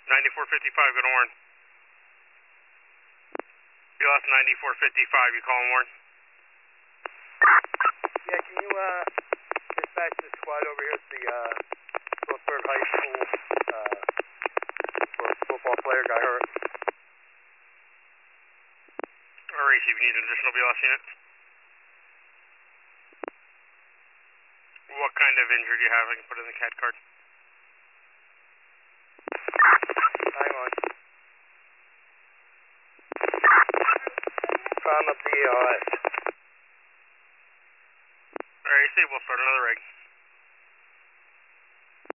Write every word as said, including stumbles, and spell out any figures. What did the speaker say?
ninety-four fifty-five, go to Warren. B L S ninety-four fifty-five, you calling Warren? Yeah, can you uh, dispatch the squad over here to the uh, Phillipsburg High School uh, for a football player got hurt? Alright, if you need an additional B L S unit. What kind of injury do you have? I can put in the C A D card. Hang on. Found up the E L S. Alright, stay, we'll start another rig.